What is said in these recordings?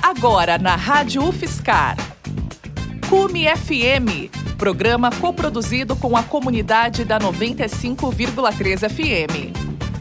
Agora na Rádio UFSCar. Cume FM, programa coproduzido com a comunidade da 95,3 FM.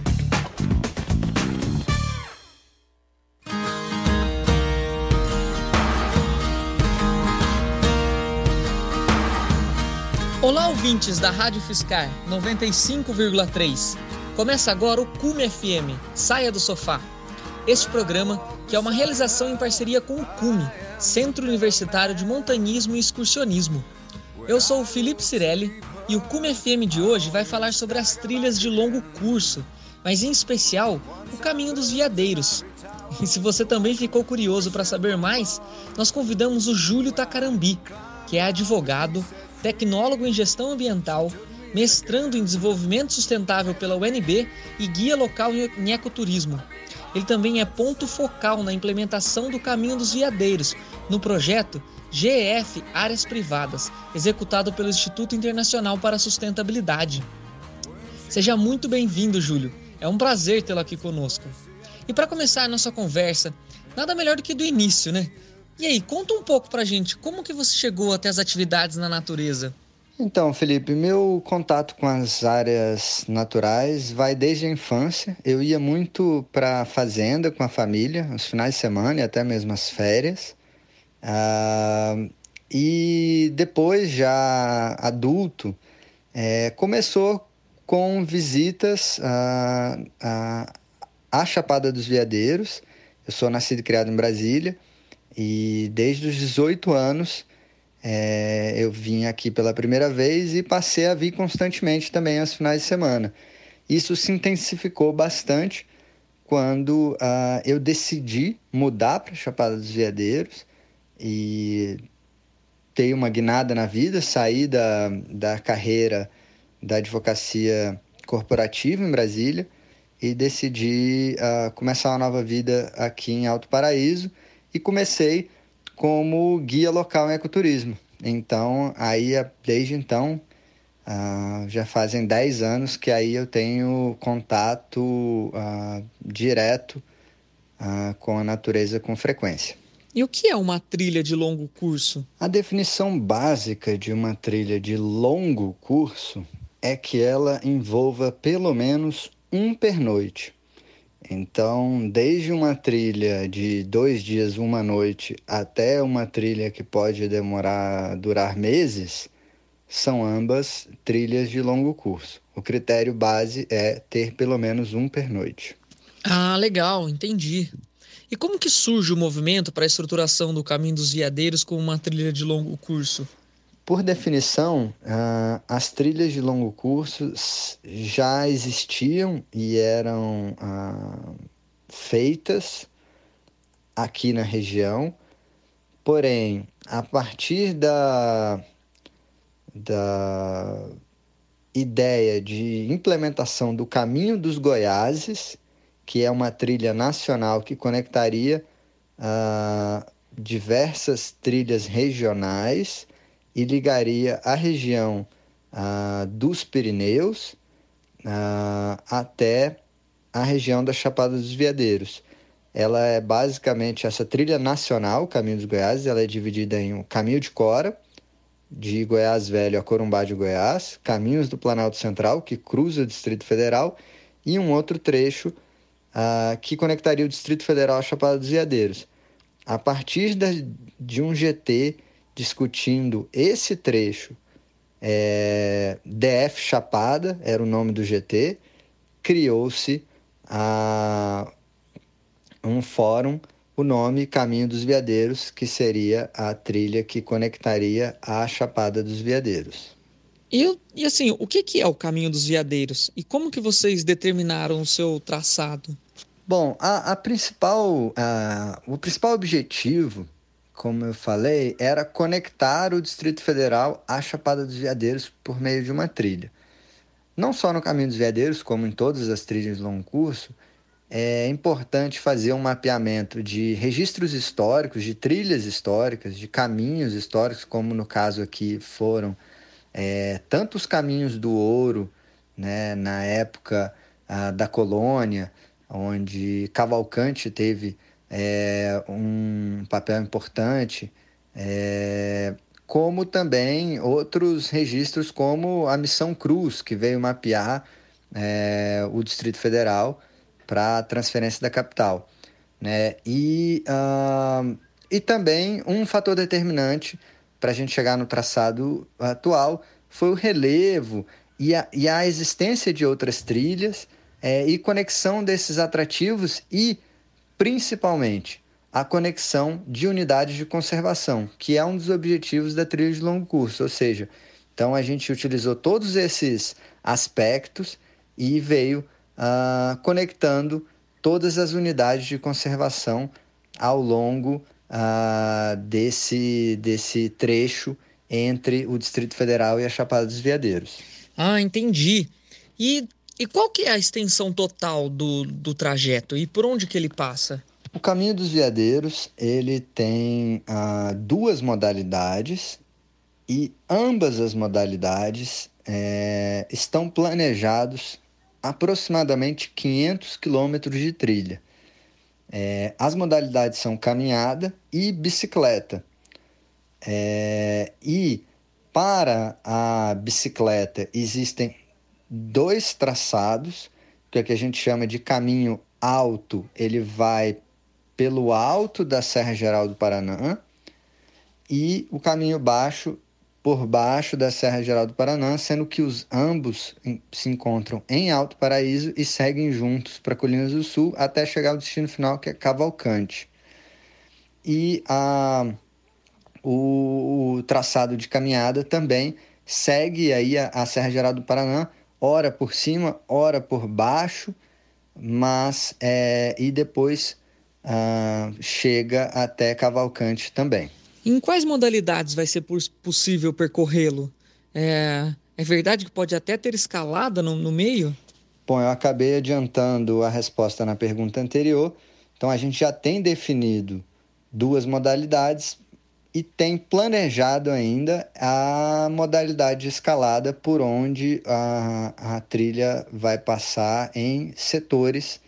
Olá, ouvintes da Rádio UFSCar 95,3. Começa agora o Cume FM, Saia do Sofá. Este programa, que é uma realização em parceria com o Cume, Centro Universitário de Montanhismo e Excursionismo. Eu sou o Felipe Cirelli e o Cume FM de hoje vai falar sobre as trilhas de longo curso, mas em especial o Caminho dos Veadeiros. E se você também ficou curioso para saber mais, nós convidamos o Júlio Tacarambi, que é advogado, tecnólogo em gestão ambiental, mestrando em desenvolvimento sustentável pela UNB e guia local em ecoturismo. Ele também é ponto focal na implementação do Caminho dos Veadeiros, no projeto GEF Áreas Privadas, executado pelo Instituto Internacional para a Sustentabilidade. Seja muito bem-vindo, Júlio. É um prazer tê-lo aqui conosco. E para começar a nossa conversa, nada melhor do que do início, né? E aí, conta um pouco pra gente, como que você chegou até as atividades na natureza? Então, Felipe, meu contato com as áreas naturais vai desde a infância. Eu ia muito para a fazenda com a família, os finais de semana e até mesmo as férias. E depois, já adulto, começou com visitas à Chapada dos Veadeiros. Eu sou nascido e criado em Brasília e desde os 18 anos eu vim aqui pela primeira vez e passei a vir constantemente também aos finais de semana. Isso se intensificou bastante quando eu decidi mudar para a Chapada dos Veadeiros e ter uma guinada na vida, sair da carreira da advocacia corporativa em Brasília e decidi começar uma nova vida aqui em Alto Paraíso e comecei como guia local em ecoturismo. Então, desde então, já fazem 10 anos que aí eu tenho contato direto com a natureza com frequência. E o que é uma trilha de longo curso? A definição básica de uma trilha de longo curso é que ela envolva pelo menos um pernoite. Então, desde uma trilha de 2 dias, 1 noite, até uma trilha que pode durar meses, são ambas trilhas de longo curso. O critério base é ter pelo menos um pernoite. Ah, legal, entendi. E como que surge o movimento para a estruturação do Caminho dos Veadeiros como uma trilha de longo curso? Por definição, as trilhas de longo curso já existiam e eram feitas aqui na região, porém, a partir da ideia de implementação do Caminho dos Goiáses, que é uma trilha nacional que conectaria diversas trilhas regionais e ligaria a região dos Pirineus até a região da Chapada dos Veadeiros. Ela é basicamente essa trilha nacional, o Caminho dos Goiás, ela é dividida em um Caminho de Cora, de Goiás Velho a Corumbá de Goiás, Caminhos do Planalto Central, que cruza o Distrito Federal, e um outro trecho que conectaria o Distrito Federal à Chapada dos Veadeiros. A partir de um GT discutindo esse trecho, DF Chapada era o nome do GT, criou-se um fórum, o nome Caminho dos Veadeiros, que seria a trilha que conectaria a Chapada dos Veadeiros. E assim, o que é o Caminho dos Veadeiros? E como que vocês determinaram o seu traçado? Bom, o principal objetivo, como eu falei, era conectar o Distrito Federal à Chapada dos Veadeiros por meio de uma trilha. Não só no Caminho dos Veadeiros, como em todas as trilhas de longo curso, é importante fazer um mapeamento de registros históricos, de trilhas históricas, de caminhos históricos, como no caso aqui foram tanto os caminhos do ouro, né, na época da colônia, onde Cavalcante teve um papel importante, como também outros registros, como a Missão Cruz, que veio mapear o Distrito Federal para a transferência da capital, né? E também um fator determinante para a gente chegar no traçado atual foi o relevo e a existência de outras trilhas e conexão desses atrativos e, principalmente, a conexão de unidades de conservação, que é um dos objetivos da trilha de longo curso. Ou seja, então a gente utilizou todos esses aspectos e veio conectando todas as unidades de conservação ao longo desse trecho entre o Distrito Federal e a Chapada dos Veadeiros. Ah, entendi. E qual que é a extensão total do trajeto e por onde que ele passa? O Caminho dos Veadeiros, ele tem duas modalidades e ambas as modalidades estão planejados aproximadamente 500 quilômetros de trilha. As modalidades são caminhada e bicicleta. E para a bicicleta existem 2 traçados, que é o que a gente chama de caminho alto. Ele vai pelo alto da Serra Geral do Paranã, e o caminho baixo por baixo da Serra Geral do Paranã, sendo que ambos se encontram em Alto Paraíso e seguem juntos para Colinas do Sul até chegar ao destino final, que é Cavalcante. E o traçado de caminhada também segue aí a Serra Geral do Paranã, ora por cima, ora por baixo, mas e depois chega até Cavalcante também. Em quais modalidades vai ser possível percorrê-lo? É verdade que pode até ter escalada no meio? Bom, eu acabei adiantando a resposta na pergunta anterior. Então, a gente já tem definido 2 modalidades e tem planejado ainda a modalidade de escalada, por onde a trilha vai passar em setores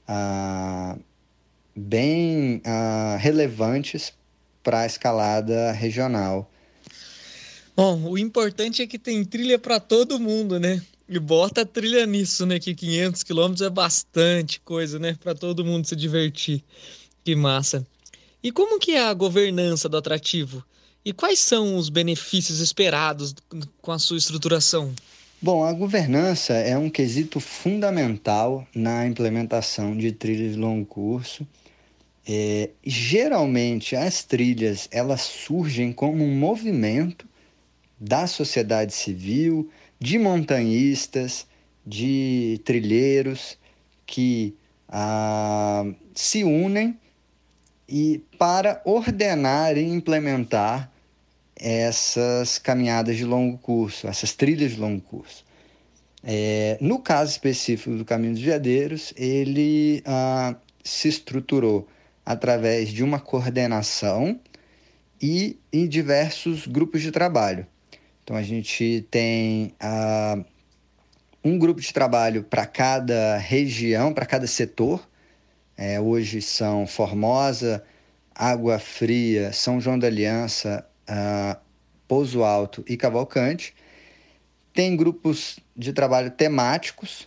bem relevantes para a escalada regional. Bom, o importante é que tem trilha para todo mundo, né? E bota a trilha nisso, né? Que 500 quilômetros é bastante coisa, né? Para todo mundo se divertir. Que massa. E como que é a governança do atrativo? E quais são os benefícios esperados com a sua estruturação? Bom, a governança é um quesito fundamental na implementação de trilhas de longo curso. Geralmente, as trilhas elas surgem como um movimento da sociedade civil, de montanhistas, de trilheiros que se unem para ordenar e implementar essas caminhadas de longo curso, essas trilhas de longo curso. No caso específico do Caminho dos Veadeiros, ele se estruturou através de uma coordenação e em diversos grupos de trabalho. Então, a gente tem um grupo de trabalho para cada região, para cada setor. Hoje são Formosa, Água Fria, São João da Aliança, Pouso Alto e Cavalcante. Tem grupos de trabalho temáticos,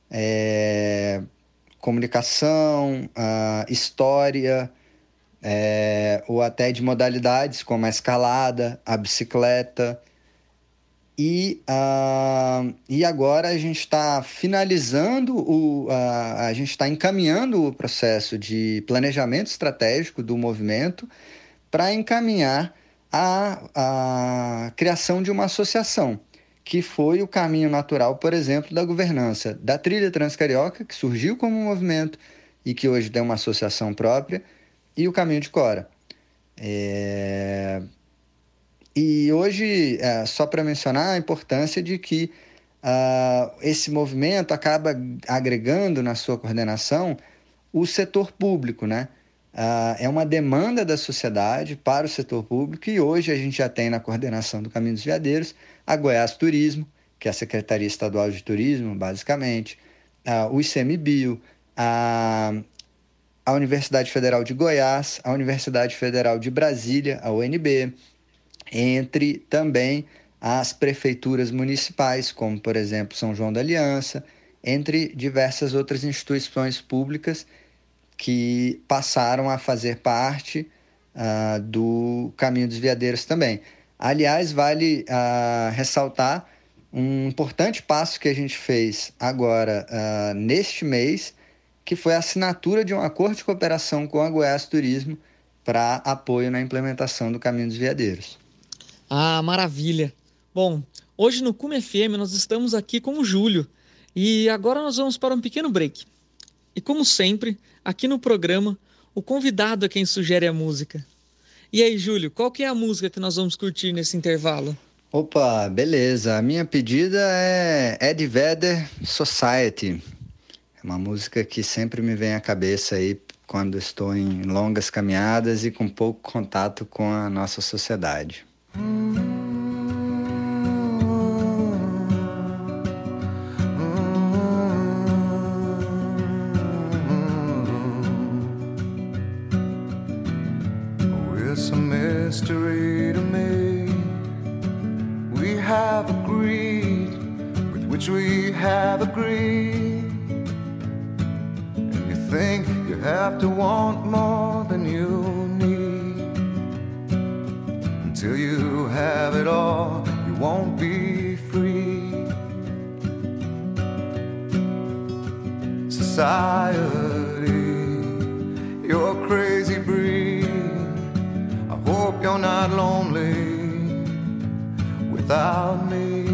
comunicação, história, ou até de modalidades como a escalada, a bicicleta. E agora a gente está finalizando, a gente está encaminhando o processo de planejamento estratégico do movimento para encaminhar a criação de uma associação, que foi o caminho natural, por exemplo, da governança da Trilha Transcarioca, que surgiu como um movimento e que hoje tem uma associação própria, e o Caminho de Cora. E hoje, só para mencionar a importância de que esse movimento acaba agregando na sua coordenação o setor público, né? É uma demanda da sociedade para o setor público, e hoje a gente já tem na coordenação do Caminho dos Veadeiros a Goiás Turismo, que é a Secretaria Estadual de Turismo, basicamente, o ICMBio, a Universidade Federal de Goiás, a Universidade Federal de Brasília, a UNB, entre também as prefeituras municipais, como, por exemplo, São João da Aliança, entre diversas outras instituições públicas que passaram a fazer parte do Caminho dos Veadeiros também. Aliás, vale ressaltar um importante passo que a gente fez agora, neste mês, que foi a assinatura de um acordo de cooperação com a Goiás Turismo para apoio na implementação do Caminho dos Veadeiros. Ah, maravilha! Bom, hoje no Cume FM nós estamos aqui com o Júlio e agora nós vamos para um pequeno break. E como sempre, aqui no programa, o convidado é quem sugere a música. E aí, Júlio, qual que é a música que nós vamos curtir nesse intervalo? Opa, beleza. A minha pedida é Eddie Vedder, Society. É uma música que sempre me vem à cabeça aí quando estou em longas caminhadas e com pouco contato com a nossa sociedade. It's a mystery to me. We have agreed with which we have agreed. And you think you have to want more than you need. Until you have it all, you won't be free. Society, you're crazy breed. I hope you're not lonely without me.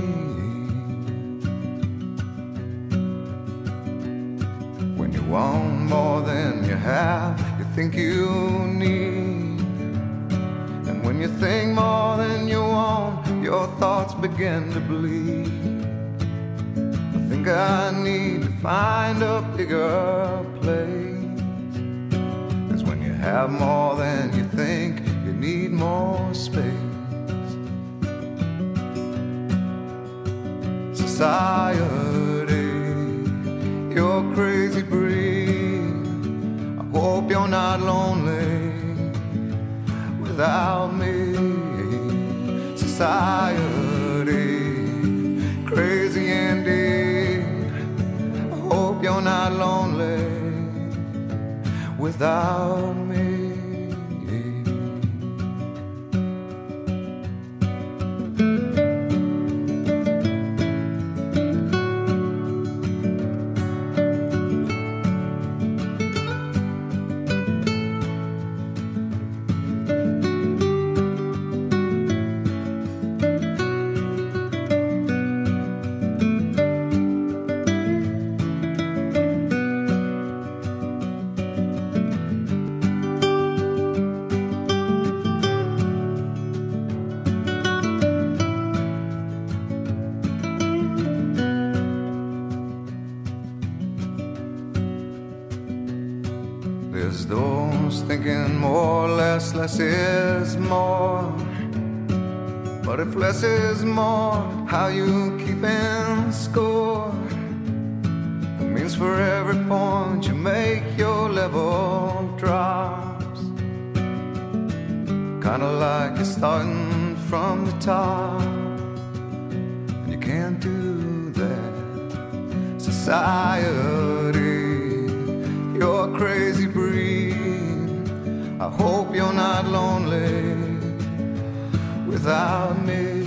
When you want more than you have, you think you need. And when you think more than you want, your thoughts begin to bleed. I think I need to find a bigger place. 'Cause when you have more than you think, you need more space. Society, you're crazy breed. I hope you're not lonely without me. Society, crazy indeed. I hope you're not lonely without me. There's those thinking more, less is more. But if less is more, how you keeping score? It means for every point you make, your level drops. Kinda like you're starting from the top, and you can't do that. Society, you're crazy breed. I hope you're not lonely without me.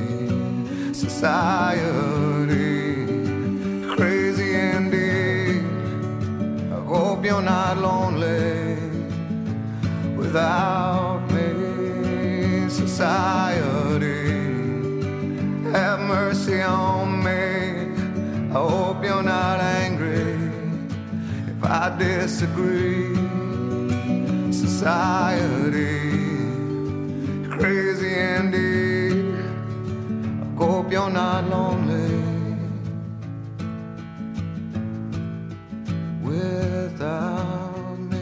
Society, crazy indeed. I hope you're not lonely without me. Society, have mercy on me. I hope you're not angry if I disagree. Society, crazy indeed. I hope you're not lonely without me.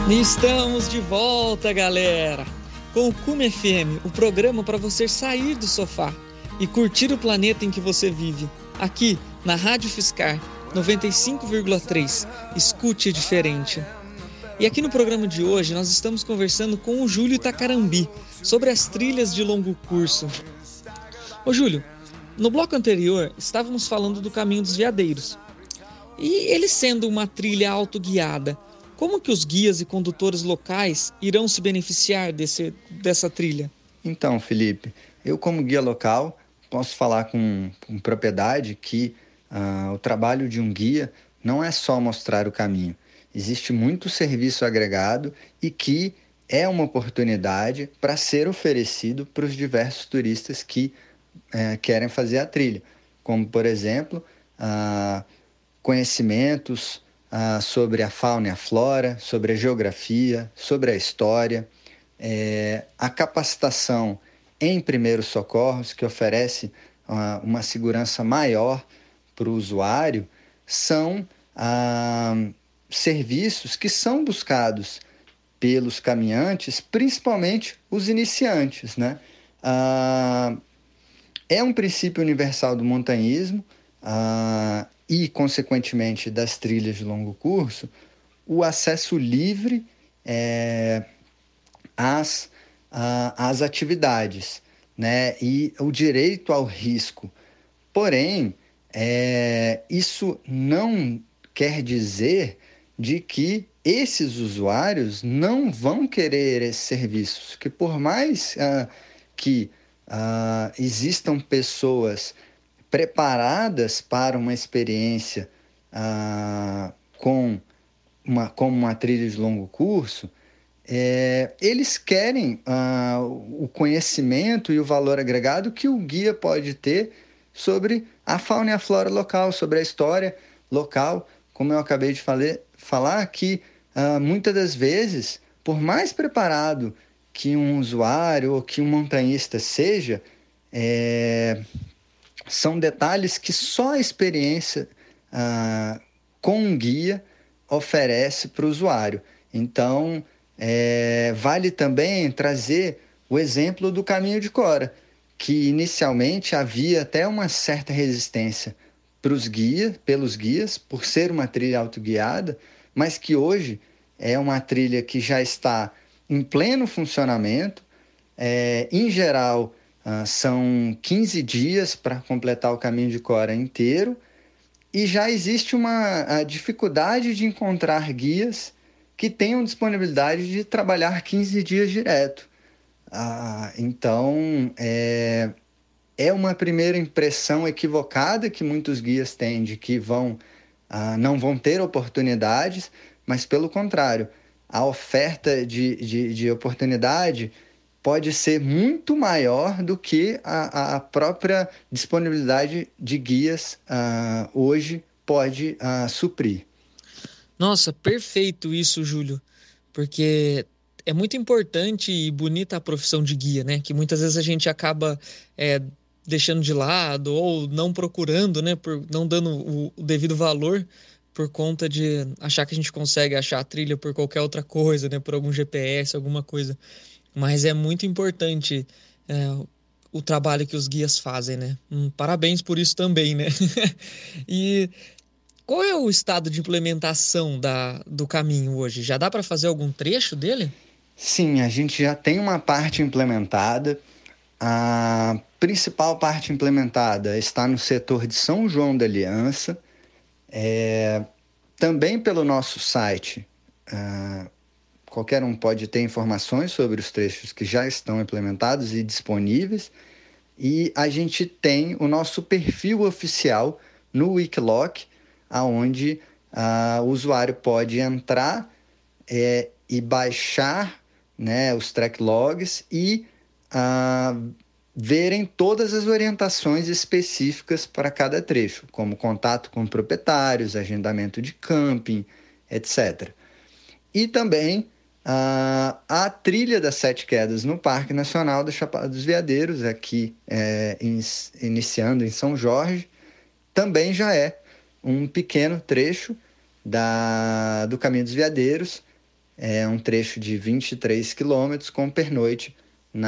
Estamos de volta, galera, com o Cume FM, o programa para você sair do sofá e curtir o planeta em que você vive. Aqui na Rádio Fiscar 95,3, escute diferente. E aqui no programa de hoje nós estamos conversando com o Júlio Itacarambi sobre as trilhas de longo curso. Ô Júlio, no bloco anterior estávamos falando do Caminho dos Veadeiros. E ele sendo uma trilha autoguiada, como que os guias e condutores locais irão se beneficiar dessa trilha? Então, Felipe, eu como guia local posso falar com propriedade que o trabalho de um guia não é só mostrar o caminho. Existe muito serviço agregado e que é uma oportunidade para ser oferecido para os diversos turistas que querem fazer a trilha. Como, por exemplo, conhecimentos sobre a fauna e a flora, sobre a geografia, sobre a história, a capacitação em primeiros socorros, que oferece uma segurança maior para o usuário, são serviços que são buscados pelos caminhantes, principalmente os iniciantes, né? É um princípio universal do montanhismo e, consequentemente, das trilhas de longo curso, o acesso livre às atividades, né? E o direito ao risco. Porém, isso não quer dizer de que esses usuários não vão querer esses serviços, que por mais que existam pessoas preparadas para uma experiência como uma trilha de longo curso, eles querem o conhecimento e o valor agregado que o guia pode ter sobre a fauna e a flora local, sobre a história local, como eu acabei de falar, que muitas das vezes, por mais preparado que um usuário ou que um montanhista seja, são detalhes que só a experiência com um guia oferece para o usuário. Então, vale também trazer o exemplo do Caminho de Cora, que inicialmente havia até uma certa resistência pelos guias, por ser uma trilha autoguiada, mas que hoje é uma trilha que já está em pleno funcionamento. Em geral, são 15 dias para completar o Caminho de Cora inteiro, e já existe uma dificuldade de encontrar guias que tenham disponibilidade de trabalhar 15 dias direto. Então, é uma primeira impressão equivocada que muitos guias têm de que não vão ter oportunidades, mas pelo contrário, a oferta de oportunidade pode ser muito maior do que a própria disponibilidade de guias hoje pode suprir. Nossa, perfeito isso, Júlio, porque é muito importante e bonita a profissão de guia, né? Que muitas vezes a gente acaba deixando de lado ou não procurando, né? Por não dando o devido valor por conta de achar que a gente consegue achar a trilha por qualquer outra coisa, né? Por algum GPS, alguma coisa. Mas é muito importante o trabalho que os guias fazem, né? Parabéns por isso também, né? E qual é o estado de implementação do caminho hoje? Já dá para fazer algum trecho dele? Sim, a gente já tem uma parte implementada. A principal parte implementada está no setor de São João da Aliança. Também pelo nosso site, qualquer um pode ter informações sobre os trechos que já estão implementados e disponíveis. E a gente tem o nosso perfil oficial no Wikiloc, onde o usuário pode entrar e baixar, né, os track logs e verem todas as orientações específicas para cada trecho, como contato com proprietários, agendamento de camping, etc. E também a trilha das 7 quedas no Parque Nacional da Chapada dos Veadeiros, aqui iniciando em São Jorge, também já é um pequeno trecho do Caminho dos Veadeiros, é um trecho de 23 quilômetros com pernoite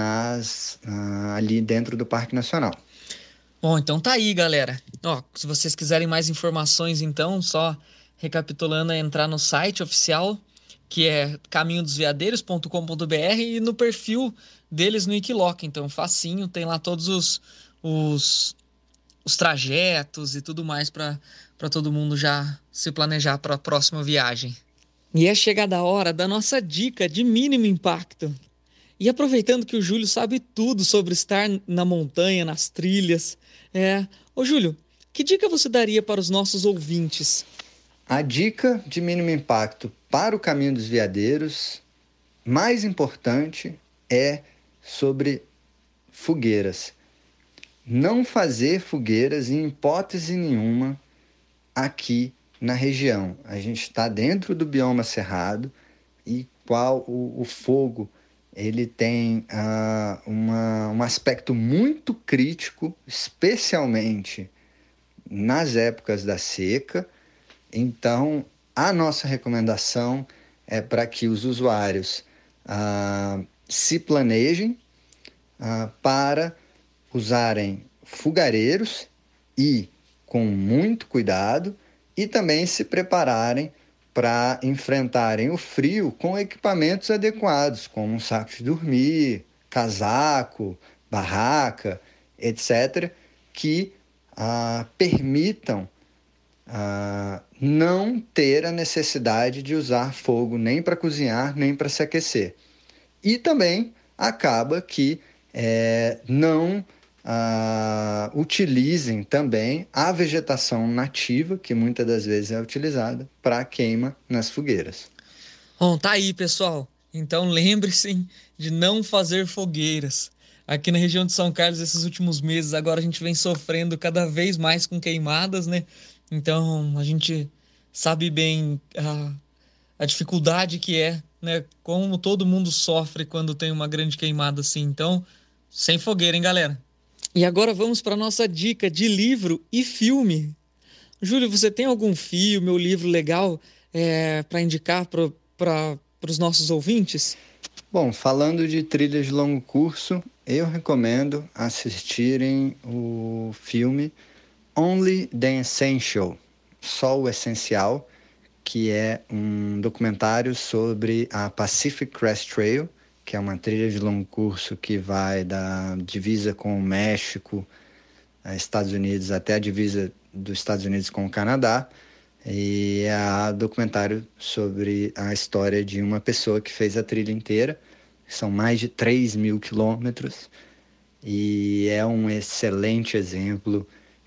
ali dentro do Parque Nacional. Bom, então tá aí, galera. Ó, se vocês quiserem mais informações, então, só recapitulando, é entrar no site oficial, que é caminhodosveadeiros.com.br, e no perfil deles no Wikiloc. Então, facinho, tem lá todos os trajetos e tudo mais para todo mundo já se planejar para a próxima viagem. E é chegada a hora da nossa dica de mínimo impacto. E aproveitando que o Júlio sabe tudo sobre estar na montanha, nas trilhas, Ô Júlio, que dica você daria para os nossos ouvintes? A dica de mínimo impacto para o Caminho dos Veadeiros, mais importante, é sobre fogueiras. Não fazer fogueiras em hipótese nenhuma aqui na região. A gente está dentro do bioma cerrado e qual o fogo ele tem um aspecto muito crítico, especialmente nas épocas da seca. Então, a nossa recomendação é para que os usuários se planejem para usarem fogareiros e com muito cuidado, e também se prepararem para enfrentarem o frio com equipamentos adequados, como um saco de dormir, casaco, barraca, etc., que permitam não ter a necessidade de usar fogo nem para cozinhar, nem para se aquecer. E também acaba que não utilizem também a vegetação nativa, que muitas das vezes é utilizada para queima nas fogueiras. Bom, tá aí, pessoal. Então lembre-se de não fazer fogueiras. Aqui na região de São Carlos, esses últimos meses, agora a gente vem sofrendo cada vez mais com queimadas, né? Então a gente sabe bem a dificuldade que é, né? Como todo mundo sofre quando tem uma grande queimada assim. Então, sem fogueira, hein, galera? E agora vamos para a nossa dica de livro e filme. Júlio, você tem algum filme ou livro legal para indicar para os nossos ouvintes? Bom, falando de trilhas de longo curso, eu recomendo assistirem o filme Only the Essential, só o essencial, que é um documentário sobre a Pacific Crest Trail, que é uma trilha de longo curso que vai da divisa com o México, Estados Unidos, até a divisa dos Estados Unidos com o Canadá. E é um documentário sobre a história de uma pessoa que fez a trilha inteira. São mais de 3.000 quilômetros. E é um excelente exemplo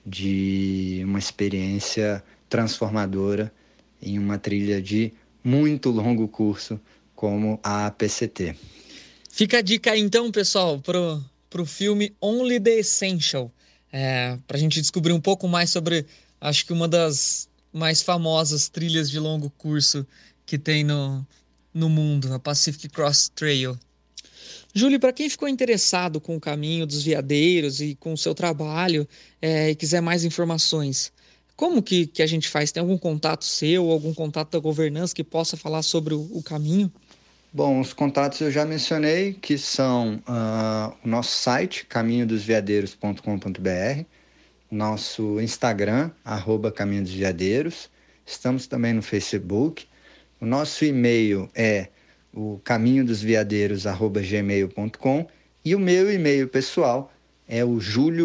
de uma experiência transformadora em uma trilha de muito longo curso como a PCT. Fica a dica aí então, pessoal, pro filme Only the Essential, pra gente descobrir um pouco mais sobre, acho que uma das mais famosas trilhas de longo curso que tem no mundo, a Pacific Crest Trail. Júlio, para quem ficou interessado com o Caminho dos Veadeiros e com o seu trabalho e quiser mais informações, como que a gente faz? Tem algum contato seu, algum contato da governança que possa falar sobre o caminho? Bom, os contatos eu já mencionei, que são o nosso site, caminhodosveadeiros.com.br, nosso Instagram, @caminhodosveadeiros, estamos também no Facebook, o nosso e-mail é o caminhodosveadeiros@gmail.com e o meu e-mail pessoal é o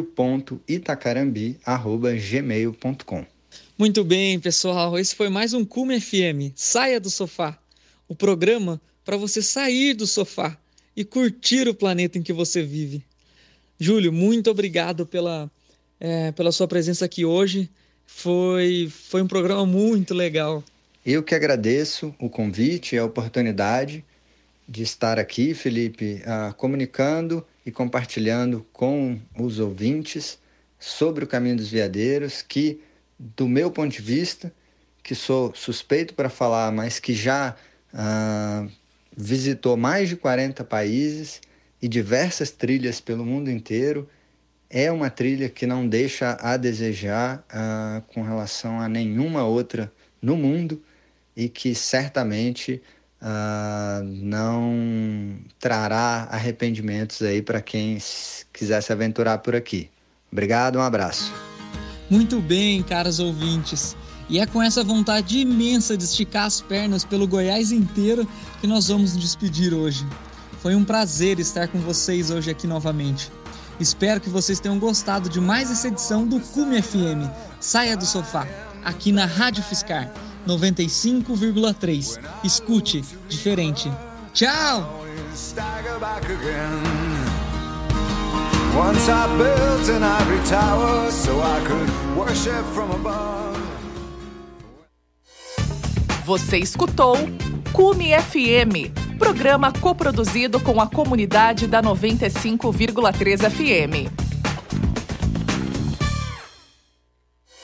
julio.itacarambi@gmail.com. Muito bem, pessoal, esse foi mais um Cume FM, Saia do Sofá, o programa para você sair do sofá e curtir o planeta em que você vive. Júlio, muito obrigado pela sua presença aqui hoje. Foi um programa muito legal. Eu que agradeço o convite e a oportunidade de estar aqui, Felipe, comunicando e compartilhando com os ouvintes sobre o Caminho dos Veadeiros, que, do meu ponto de vista, que sou suspeito para falar, mas que já visitou mais de 40 países e diversas trilhas pelo mundo inteiro, é uma trilha que não deixa a desejar com relação a nenhuma outra no mundo e que certamente não trará arrependimentos aí para quem quiser se aventurar por aqui. Obrigado, um abraço. Muito bem, caros ouvintes. E é com essa vontade imensa de esticar as pernas pelo Goiás inteiro que nós vamos nos despedir hoje. Foi um prazer estar com vocês hoje aqui novamente. Espero que vocês tenham gostado de mais essa edição do Cume FM. Saia do sofá, aqui na Rádio Fiscar 95,3. Escute diferente. Tchau! Once I built an ivory tower so I could worship from above. Você escutou Cume FM, programa coproduzido com a comunidade da 95,3 FM.